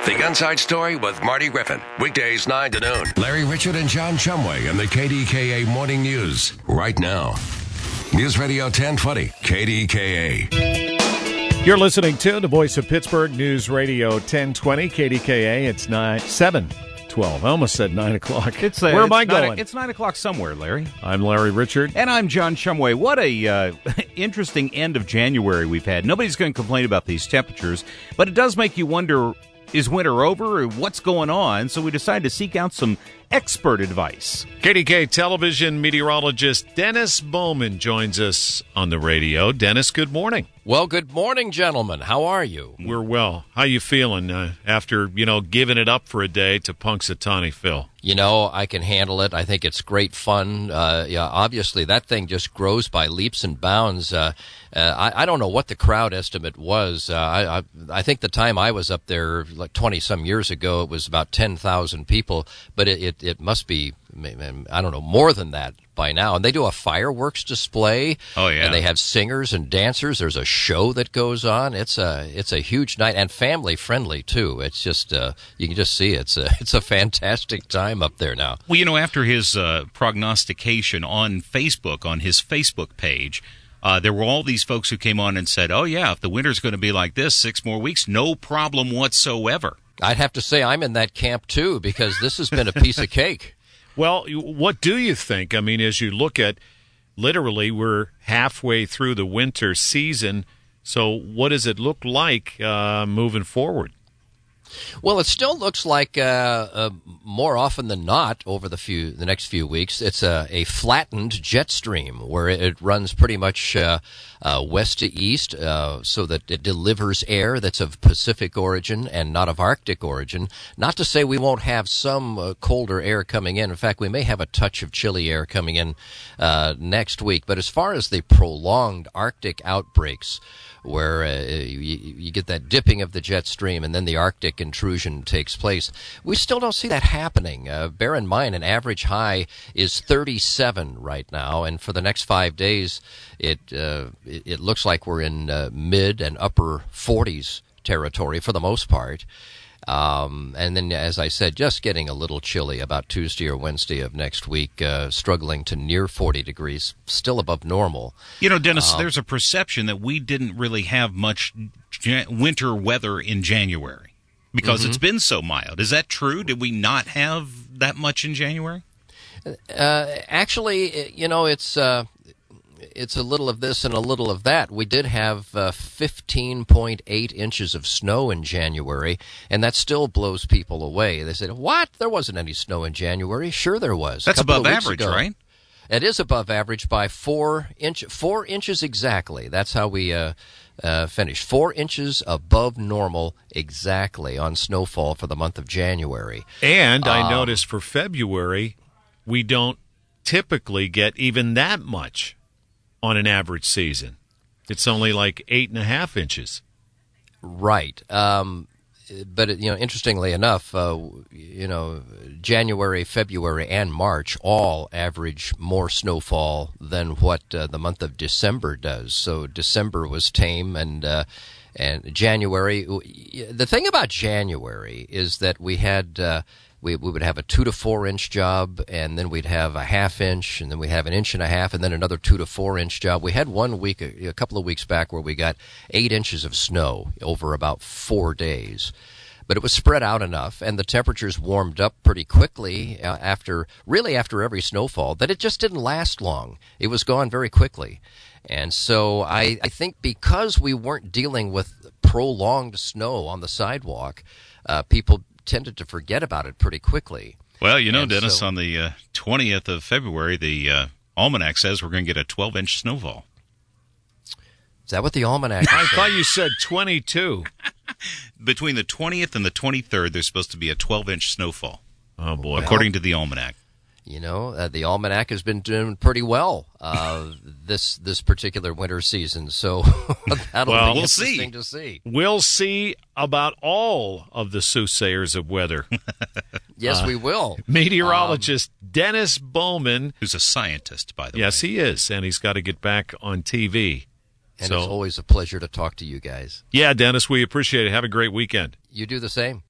The Inside Story with Marty Griffin. Weekdays 9 to noon. Larry Richard and John Shumway in the KDKA Morning News. Right now. News Radio 1020, KDKA. You're listening to the Voice of Pittsburgh News Radio 1020, KDKA. It's 7:12. I almost said 9 o'clock. Where am I going? It's 9 o'clock somewhere, Larry. I'm Larry Richard. And I'm John Shumway. What a interesting end of January we've had. Nobody's going to complain about these temperatures, but it does make you wonder, is winter over or what's going on? So we decided to seek out some expert advice. KDK television meteorologist Dennis Bowman joins us on the radio. Dennis, good morning. Well, good morning, gentlemen. How are you? We're well. How you feeling after, giving it up for a day to Punxsutawney Phil? I can handle it. I think it's great fun. Obviously, that thing just grows by leaps and bounds. I don't know what the crowd estimate was. I think the time I was up there, like 20-some years ago, it was about 10,000 people. But it must be, I don't know, more than that by now. And they do a fireworks display. Oh, yeah. And they have singers and dancers. There's a show that goes on. It's a huge night and family friendly too. It's just you can just see it's a fantastic time up there now. Well, after his prognostication on Facebook, on his Facebook page, there were all these folks who came on and said, "Oh yeah, if the winter's going to be like this 6 more weeks, no problem whatsoever." I'd have to say I'm in that camp too, because this has been a piece of cake. Well, what do you think? I mean, as you look at, literally, we're halfway through the winter season. So what does it look like moving forward? Well, it still looks like more often than not over the next few weeks, it's a flattened jet stream where it runs pretty much west to east, so that it delivers air that's of Pacific origin and not of Arctic origin. Not to say we won't have some colder air coming in. In fact, we may have a touch of chilly air coming in next week. But as far as the prolonged Arctic outbreaks, where you get that dipping of the jet stream and then the Arctic intrusion takes place, we still don't see that happening. Bear in mind, an average high is 37 right now, and for the next 5 days, it looks like we're in mid and upper 40s territory for the most part. And then, as I said, just getting a little chilly about Tuesday or Wednesday of next week, struggling to near 40 degrees, still above normal. Dennis, there's a perception that we didn't really have much winter weather in January because it's been so mild. Is that true? Did we not have that much in January? Actually, it's a little of this and a little of that. We did have 15.8 inches of snow in January, and that still blows people away. They said, "What? There wasn't any snow in January." Sure there was. That's above average, right? It is above average by 4 inches exactly. That's how we finished. 4 inches above normal exactly on snowfall for the month of January. And I noticed for February, we don't typically get even that much on an average season. It's only like 8.5 inches. Right. But, interestingly enough, January, February, and March all average more snowfall than what the month of December does. So December was tame, and January. The thing about January is that we had we would have a 2 to 4 inch job, and then we'd have a half inch, and then we'd have an inch and a half, and then another 2 to 4 inch job. We had 1 week, a couple of weeks back, where we got 8 inches of snow over about 4 days. But it was spread out enough, and the temperatures warmed up pretty quickly after every snowfall, that it just didn't last long. It was gone very quickly. And so I think because we weren't dealing with prolonged snow on the sidewalk, people tended to forget about it pretty quickly. Well, Dennis, on the 20th of February, the almanac says we're going to get a 12-inch snowfall. Is that what the almanac said? I thought you said 22. Between the 20th and the 23rd, there's supposed to be a 12-inch snowfall. Oh, boy. According to the almanac. The almanac has been doing pretty well this particular winter season, so that'll be interesting to see. We'll see about all of the soothsayers of weather. Yes, we will. Meteorologist Dennis Bowman. Who's a scientist, by the way. Yes, he is, and he's got to get back on TV. And it's always a pleasure to talk to you guys. Yeah, Dennis, we appreciate it. Have a great weekend. You do the same.